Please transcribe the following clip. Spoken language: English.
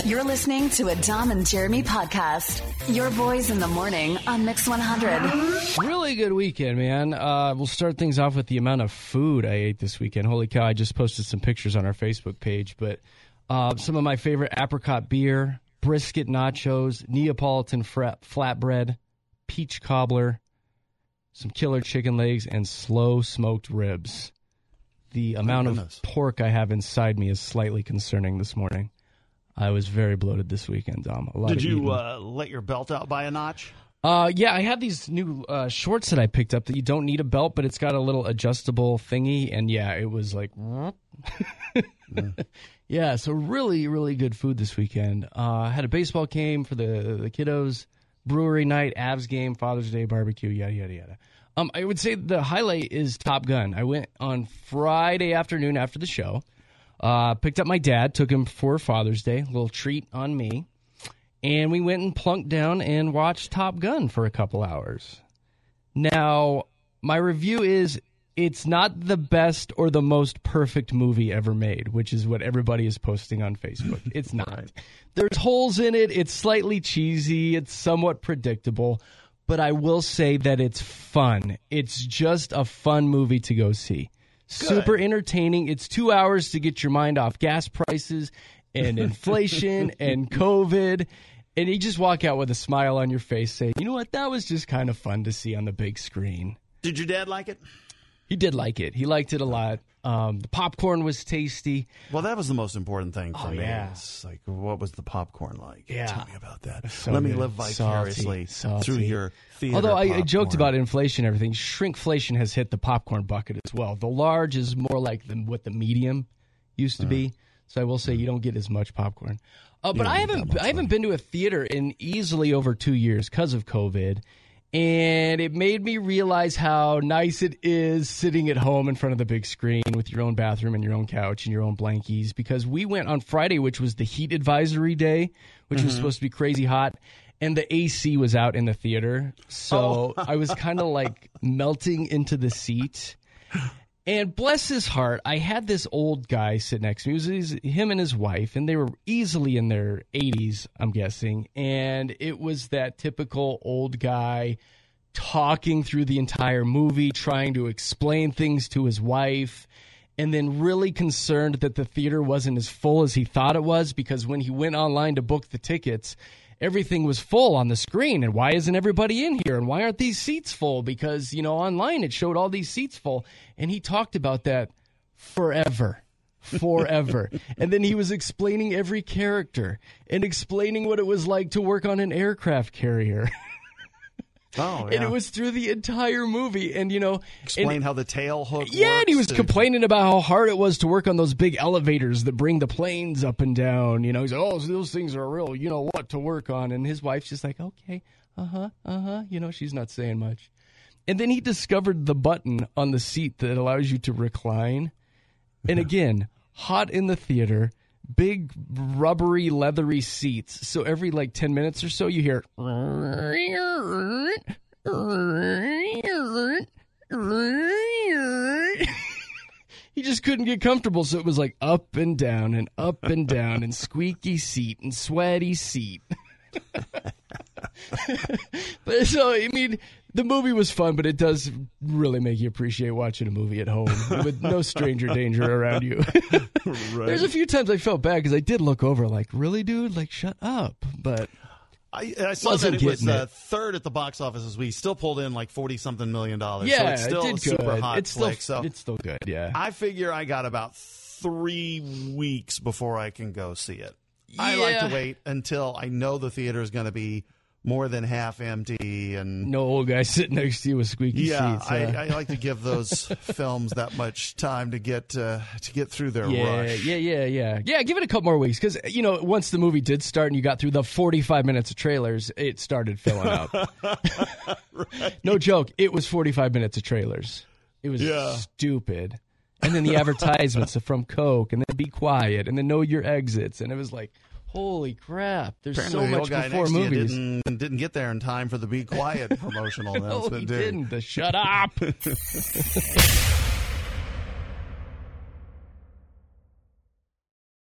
You're listening to a Dom and Jeremy podcast. Your boys in the morning on Mix 100. Really good weekend, man. We'll start things off with the amount of food I ate this weekend. Holy cow, I just posted some pictures on our Facebook page. But some of my favorite apricot beer, brisket nachos, Neapolitan flatbread, peach cobbler, some killer chicken legs, and slow smoked ribs. The amount of pork I have inside me is slightly concerning this morning. I was very bloated this weekend, Dom. Did you let your belt out by a notch? Yeah, I have these new shorts that I picked up that you don't need a belt, but it's got a little adjustable thingy, and yeah, it was like... Yeah, so really, really good food this weekend. Had a baseball game for the kiddos, brewery night, Avs game, Father's Day barbecue, yada, yada, yada. I would say the highlight is Top Gun. I went on Friday afternoon after the show. Picked up my dad, took him for Father's Day, a little treat on me. And we went and plunked down and watched Top Gun for a couple hours. Now, my review is it's not the best or the most perfect movie ever made, which is what everybody is posting on Facebook. It's not. Right. There's holes in it. It's slightly cheesy. It's somewhat predictable. But I will say that it's fun. It's just a fun movie to go see. Good. Super entertaining. It's 2 hours to get your mind off gas prices and inflation and COVID. And you just walk out with a smile on your face saying, you know what, that was just kind of fun to see on the big screen. Did your dad like it? He did like it. He liked it a lot. The popcorn was tasty. Well, that was the most important thing for me. Yeah. It's like, what was the popcorn like? Yeah. Tell me about that. So Let me good. live vicariously through your theater. Although popcorn. I joked about inflation and everything, shrinkflation has hit the popcorn bucket as well. The large is more like what the medium used to be. So I will say you don't get as much popcorn. But I haven't been to a theater in easily over 2 years because of COVID. And it made me realize how nice it is sitting at home in front of the big screen with your own bathroom and your own couch and your own blankies. Because we went on Friday, which was the heat advisory day, which was supposed to be crazy hot. And the AC was out in the theater. So I was kind of like melting into the seat. And bless his heart, I had this old guy sit next to me. It was him and his wife, and they were easily in their 80s, I'm guessing. And it was that typical old guy talking through the entire movie, trying to explain things to his wife, and then really concerned that the theater wasn't as full as he thought it was, because when he went online to book the tickets, everything was full on the screen. And why isn't everybody in here? And why aren't these seats full? Because, online it showed all these seats full. And he talked about that forever. And then he was explaining every character and explaining what it was like to work on an aircraft carrier. Oh, yeah. And it was through the entire movie. And, explain how the tail hook works. Yeah, and he was complaining about how hard it was to work on those big elevators that bring the planes up and down. He's like, oh, those things are real, to work on. And his wife's just like, okay, she's not saying much. And then he discovered the button on the seat that allows you to recline. And again, hot in the theater, big rubbery, leathery seats. So every 10 minutes or so, you hear... He just couldn't get comfortable, so it was like up and down and squeaky seat and sweaty seat. But the movie was fun, but it does really make you appreciate watching a movie at home with no stranger danger around you. Right. There's a few times I felt bad because I did look over like, really, dude? Shut up. But I saw that it was third at the box office this week. Still pulled in $40-something million. Yeah, so it's still it did super good. hot. It's still good, yeah. I figure I got about 3 weeks before I can go see it. Yeah. I like to wait until I know the theater is going to be more than half empty and no old guy sitting next to you with squeaky seats. I like to give those films that much time to get through their rush. Yeah. Give it a couple more weeks because once the movie did start and you got through the 45 minutes of trailers, it started filling up. Right. No joke, it was 45 minutes of trailers. It was stupid. And then the advertisements from Coke, and then Be Quiet, and then Know Your Exits, and it was like, holy crap! There's apparently so much before movies. Didn't get there in time for the Be Quiet promotional announcement. No, he didn't. Shut up.